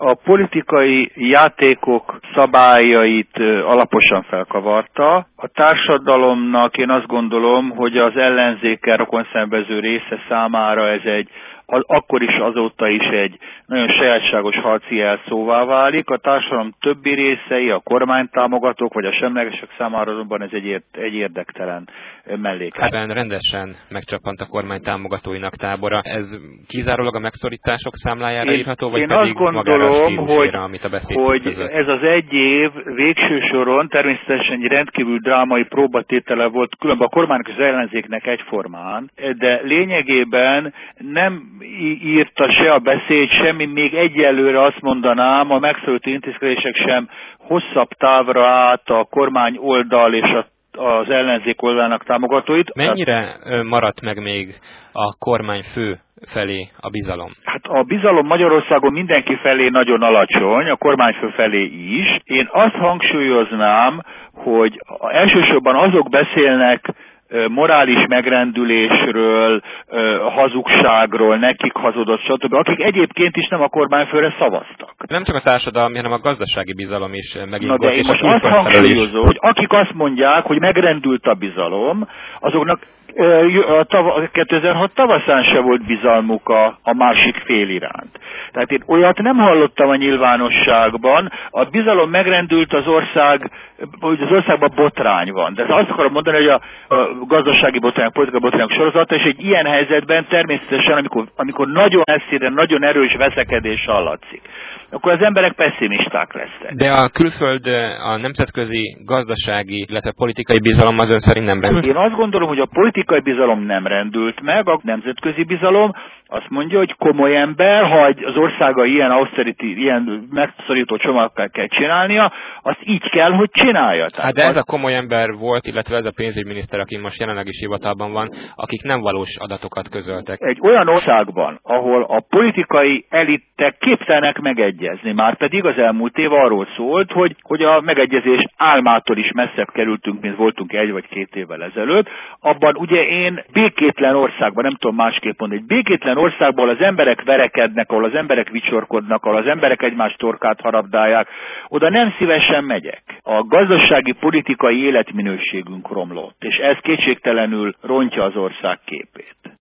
a politikai játékok szabályait alaposan felkavarta. A társadalomnak én azt gondolom, hogy az ellenzékkel rokonszenvező része számára ez akkor is azóta is egy nagyon sajátságos harci jelszóvá válik. A társadalom többi részei, a kormánytámogatók vagy a semlegesek számára azonban ez egy érdektelen melléklet. Ebben rendesen megcsapant a kormány támogatóinak tábora. Ez kizárólag a megszorítások számlájára írható, vagy pedig magára a stílusra, amit a beszéd között? Ez az egy év végső soron természetesen egy rendkívül drámai próbatétele volt különben a kormánynak és az ellenzéknek egyformán, de lényegében nem írta se a beszéd, semmi, még egyelőre azt mondanám, a megszorító intézkedések sem hosszabb távra át a kormány oldal és az ellenzék oldalának támogatóit. Mennyire maradt meg még a kormányfő felé a bizalom? Hát a bizalom Magyarországon mindenki felé nagyon alacsony, a kormányfő felé is. Én azt hangsúlyoznám, hogy elsősorban azok beszélnek morális megrendülésről, hazugságról, nekik hazudott, stb., akik egyébként is nem a kormányfőre szavaztak. Nem csak a társadalmi, hanem a gazdasági bizalom is megingott. Na de én most azt hangsúlyozom, hogy akik azt mondják, hogy megrendült a bizalom, azoknak 2006 tavaszán se volt bizalmuk a másik fél iránt. Tehát én olyat nem hallottam a nyilvánosságban, a bizalom megrendült az országban botrány van. De azt akarom mondani, hogy a gazdasági botrányok, politikai botrányok sorozata, és egy ilyen helyzetben természetesen, amikor nagyon messzire, nagyon erős veszekedés hallatszik, akkor az emberek pessimisták lesznek. De a külföld, a nemzetközi gazdasági, illetve politikai bizalom az ön szerint nem rendült? Én azt gondolom, hogy a politikai bizalom nem rendült meg, a nemzetközi bizalom azt mondja, hogy komoly ember, ha az országa ilyen megszorító csomagokkal kell csinálnia, azt így kell, hogy csinálja. Hát de ez a komoly ember volt, illetve ez a pénzügyminiszter, aki most jelenleg is hivatalban van, akik nem valós adatokat közöltek. Egy olyan országban, ahol a politikai elitek képtelenek megegyezni, már pedig az elmúlt év arról szólt, hogy a megegyezés álmától is messzebb kerültünk, mint voltunk 1 vagy 2 évvel ezelőtt, abban ugye én békétlen országban, nem tudom másképp mondani, egy békétlen országban, ahol az emberek verekednek, ahol az emberek vicsorkodnak, ahol az emberek egymás torkát harabdálják, oda nem szívesen megyek. A gazdasági politikai életminőségünk romlott, és ez kétségtelenül rontja az ország képét.